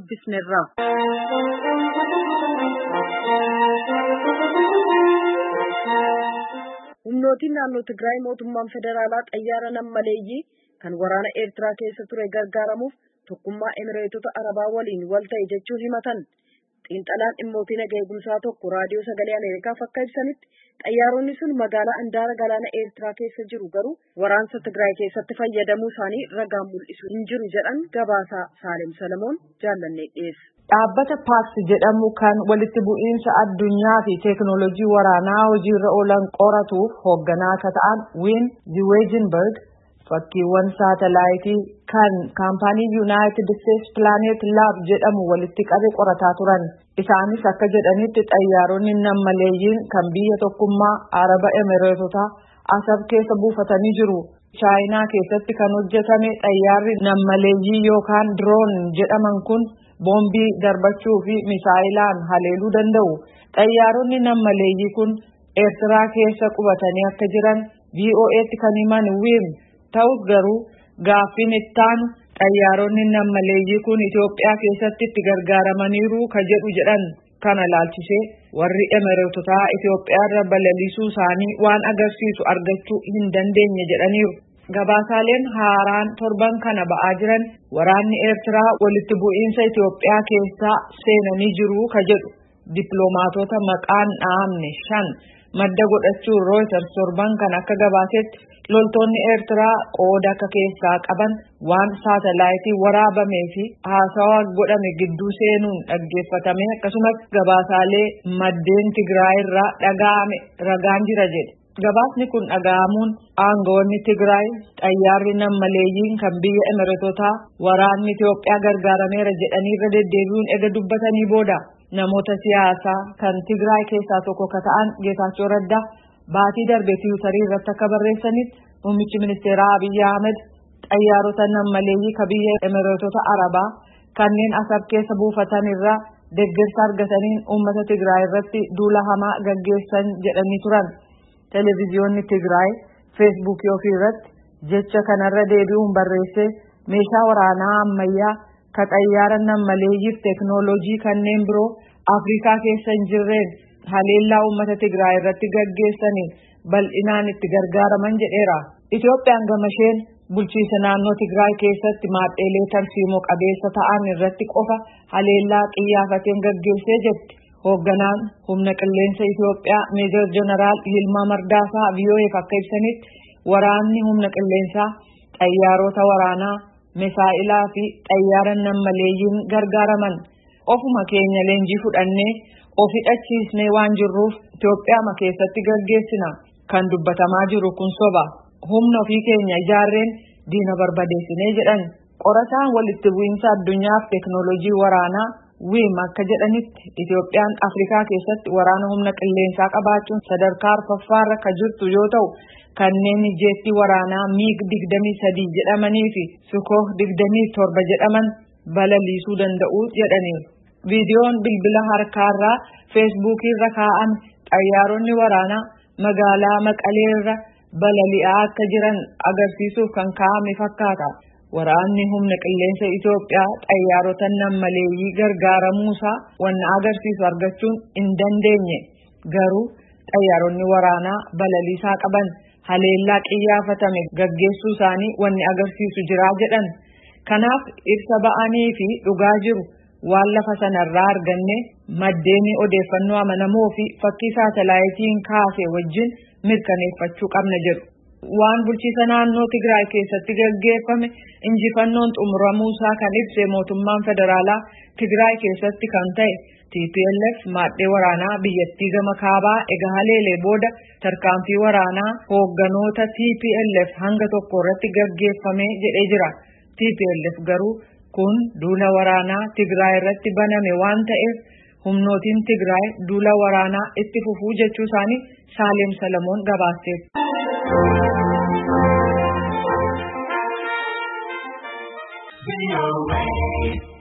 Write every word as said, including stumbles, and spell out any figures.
dubbisneerra. Humnootiin naannoo Tigraay mootummaan federaalaa xayyaara nammaleeyyii kan waraana Eertiraa keessa ture gargaaramuuf tokkummaa Emireetota Arabaa waliin wal ta'e jechuun himatan. Xiinxalaan dhimmootii nagaa eegumsaa tokko raadiyoo sagalee Ameerikaaf akka ibsanitti xayyaaronni sun magaalaa Andaara galaana Eertiraa keessa jiru garuu waraansa Tigraay keessatti fayyadamuu isaanii ragaan mul'isu hin jiru jedhan gabaasaa Saalem Salamoon jaallannee dhiyeessa. Dhaabbata Paaks jedhamu kan walitti bu'iinsa addunyaa fi teekinooloojii waraanaa hojiirra oolan qoratuuf hoogganaa akka ta'an Win Ziwegenberg fakkiiwwan saatalaayitii kan kaampaanii United States Planet Lab jedhamu walitti qabe qorataa turan. Isaanis akka jedhanitti xayyaaronni nammaleeyyiin kan biyya tokkummaa Araba Emireetotaa Asab keessa buufatanii jiru. Chaayinaa keessatti kan hojjetame xayyaarri nammaleeyyii yookaan diroon jedhaman kun boombii darbachuu fi misaayilaan haleeluu danda'u. Xayyaaronni nammaleeyyii kun Eertiraa keessa qubatanii akka jiran V O A'tti kan himan Win ta'us garuu gaaffiin ittaanu xayyaaronni nammaleeyyii kun Itoophiyaa keessatti itti gargaaramaniiru ka jedhu jedhan. Kana laalchisee warri Emireetotaa Itoophiyaa irra balaliisuu isaanii waan agarsiisu argachuu hin dandeenye jedhaniiru. Gabaasaaleen haaraan torban kana ba'aa jiran waraanni Eertiraa walitti bu'iinsa Itoophiyaa keessaa seenanii jiru ka jedhu dippiloomaatota maqaan dhahamne shan madda godhachuu Reuters torban kan akka gabaasetti loltoonni Eertiraa qooda akka keessaa qaban waan saatalaayitii waraabamee fi haasawaa godhame gidduu seenuun dhaggeeffatame akkasumas gabaasaalee maddeen Tigraay irraa dhaga'ame ragaan jira jedhe. Gabaasni kun dhaga'amuun aangawoonni Tigraay xayyaarri nammaleeyyiin kan biyya Emireetotaa waraanni Itoophiyaa gargaarameera jedhanii irra deddeebi'uun ega dubbatanii booda namoota siyaasaa kan Tigraay keessaa tokko ka ta'an Geetaachoo Raddaa baatii darbe tiwutarii irratti akka barreessanitti muummichi ministeeraa Abiyyi Ahmed xayyaarota nammaleeyyii ka biyya Emireetota Arabaa kanneen Asab keessa buufatan irraa deeggarsa argataniin uummata Tigraay irratti duula hamaa gaggeessan jedhanii turan. Televiziyoonni Tigraay Feesbuukii ofii irratti jecha kanarra deebi'uun barreessee meeshaa waraanaa ammayyaa ka xayyaara nammaleeyyiif teekinooloojii kanneen biroo Afrikaa keessa hin jirreen haleellaa uummata Tigraay irratti gaggeessaniin bal'inaan itti gargaaraman jedheera. Itoophiyaan gamasheen bulchiinsa naannoo Tigraay keessatti maadheelee tarsiimoo qabeessa ta'an irratti qofa haleellaa qiyyaafateen gaggeessee jetti. Hoogganaan humna qilleensa Itoophiyaa Meejor Jeneraal Yilmaa Mardaasaa V O A'f akka ibsanitti waraanni humna qilleensaa xayyaarota waraanaa misaa'ilaa fi xayyaara nammaleeyyiin gargaaraman ofuma keenya leenjii fudhannee of hidhachiisnee waan jirruuf Itoophiyaa keessatti gaggeessina kan dubbatamaa jiru kun soba humna ofii keenya ijaarreen diina barbadeessinee jedhan. Qorataan walitti bu'iinsa addunyaaf teekinooloojii waraanaa Wim akka jedhanitti Itoophiyaan Afrikaa keessatti waraana humna qilleensaa qabaachuun sadarkaa arfaffaarra ka jirtu yoo ta'u kanneen jeettii waraanaa miig digdamii sadii jedhamanii fi Sukhoi digdamii torba jedhaman balaliisuu danda'u jedhaniiru. Viidiyoon bilbila harkaarraa Feesbuukii irra kaa'ame xayyaaronni waraanaa magaalaa Maqalee irra balali'aa akka jiran agarsiisuuf kan kaa'ame fakkaata. Waraanni humna qilleensa Itoophiyaa xayyaarota nammaleeyyii gargaaramuusaa wanna agarsiisu argachuun hin dandeenye. Garuu xayyaaronni waraanaa balaliisaa qaban haleellaa qiyyaafatame gaggeessuu isaanii wanni agarsiisu jiraa jedhan. Kanaaf ibsa ba'anii fi dhugaa jiru waan lafa sanarraa arganne maddeen odeeffannoo amanamoo fi fakkii saatalaayitiin kaase wajjin mirkaneeffachuu qabna jedhu. Waan bulchiinsa naannoo Tigraay keessatti gaggeeffame injifannoon xumuramuusaa kan ibse mootummaan federaalaa Tigraay keessatti kan ta'e T P L F maadhee waraanaa biyyattii gama kaabaa egaa haleelee booda tarkaanfii waraanaa hoogganoota T P L F hanga tokko irratti gaggeeffame jedhee jira. T P L F garuu kun duula waraanaa Tigraay irratti baname waan ta'eef humnootiin Tigraay duula waraanaa itti fufuu jechuu isaanii Saalem Salamoon gabaasteetti. V O A